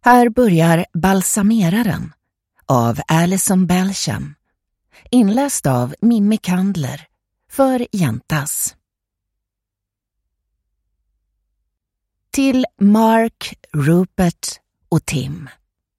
Här börjar Balsameraren av Alison Belsham, inläst av Mimmi Kandler för Jentas. Till Mark, Rupert och Tim.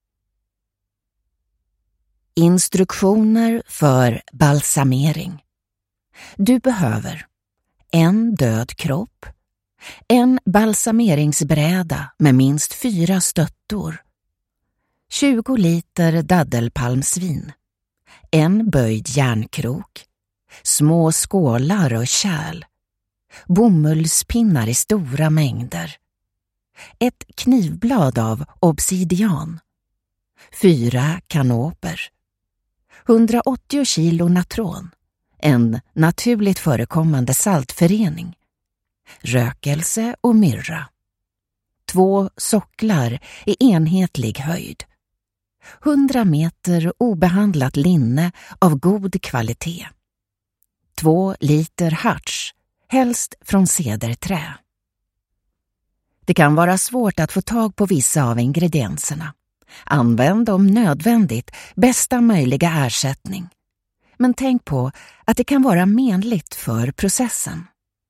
Instruktioner för balsamering. Du behöver en död kropp, en balsameringsbräda med minst 4 stöttor, 20 liter daddelpalmsvin, en böjd järnkrok, små skålar och kärl, bomullspinnar i stora mängder, ett knivblad av obsidian, 4 kanoper, 180 kilo natron, en naturligt förekommande saltförening, rökelse och myrra, 2 socklar i enhetlig höjd, 100 meter obehandlat linne av god kvalitet, 2 liter harts, helst från cederträ. Det kan vara svårt att få tag på vissa av ingredienserna. Använd om nödvändigt bästa möjliga ersättning. Men tänk på att det kan vara menligt för processen.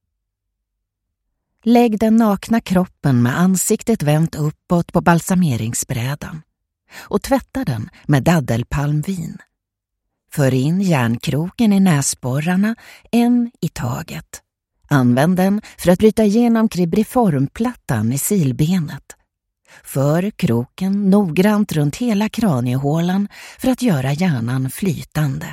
Lägg den nakna kroppen med ansiktet vänt uppåt på balsameringsbrädan och tvätta den med daddelpalmvin. För in järnkroken i näsborrarna, en i taget. Använd den för att bryta igenom kribriformplattan i silbenet. För kroken noggrant runt hela kraniehålan för att göra hjärnan flytande.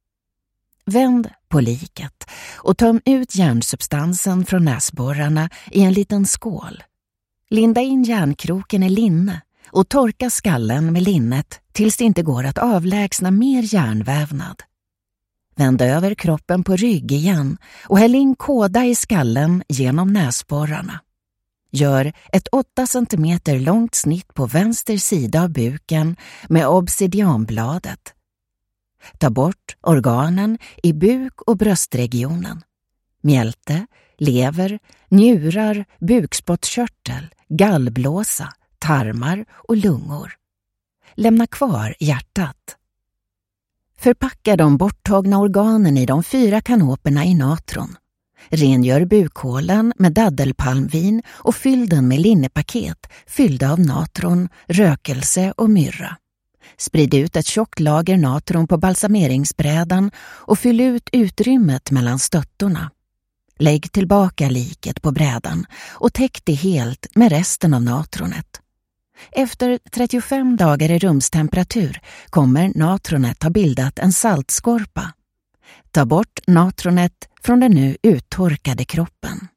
Vänd på liket och töm ut järnsubstansen från näsborrarna i en liten skål. Linda in järnkroken i linne och torka skallen med linnet tills det inte går att avlägsna mer järnvävnad. Vänd över kroppen på rygg igen och häll in kåda i skallen genom näsborrarna. Gör ett 8 cm långt snitt på vänster sida av buken med obsidianbladet. Ta bort organen i buk- och bröstregionen. Mjälte, lever, njurar, bukspottkörtel, gallblåsa, tarmar och lungor. Lämna kvar hjärtat. Förpacka de borttagna organen i de 4 kanoperna i natron. Rengör bukhålan med daddelpalmvin och fyll den med linnepaket fyllda av natron, rökelse och myrra. Sprid ut ett tjockt lager natron på balsameringsbrädan och fyll ut utrymmet mellan stöttorna. Lägg tillbaka liket på brädan och täck det helt med resten av natronet. Efter 35 dagar i rumstemperatur kommer natronet ha bildat en saltskorpa. Ta bort natronet från den nu uttorkade kroppen.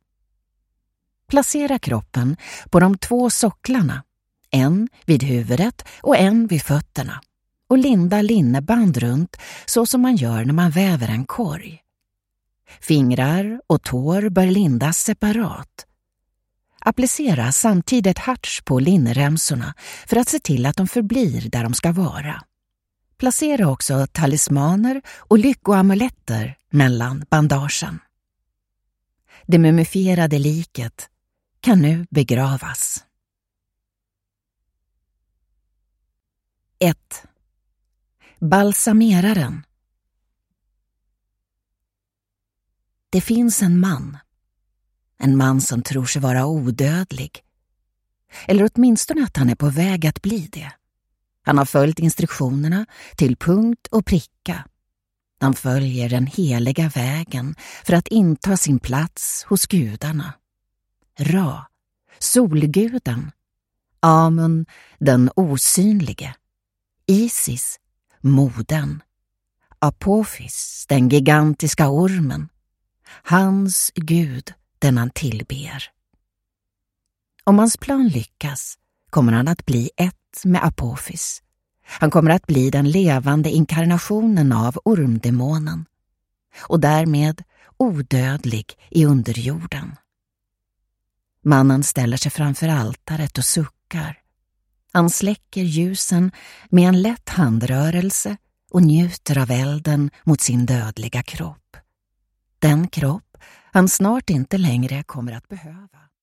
Placera kroppen på de 2 socklarna, en vid huvudet och en vid fötterna, och linda linneband runt så som man gör när man väver en korg. Fingrar och tår bör lindas separat. Applicera samtidigt harts på linneremsorna för att se till att de förblir där de ska vara. Placera också talismaner och lyckoamuletter mellan bandagen. Det mumifierade liket kan nu begravas. 1. Balsameraren. Det finns en man som tror sig vara odödlig. Eller åtminstone att han är på väg att bli det. Han har följt instruktionerna till punkt och pricka. Han följer den heliga vägen för att inta sin plats hos gudarna. Ra, solguden. Amun, den osynlige. Isis, moden. Apophis, den gigantiska ormen. Hans gud, den han tillber. Om hans plan lyckas kommer han att bli ett med Apophis. Han kommer att bli den levande inkarnationen av ormdemonen och därmed odödlig i underjorden. Mannen ställer sig framför altaret och suckar. Han släcker ljusen med en lätt handrörelse och njuter av elden mot sin dödliga kropp. Den kropp han snart inte längre kommer att behöva.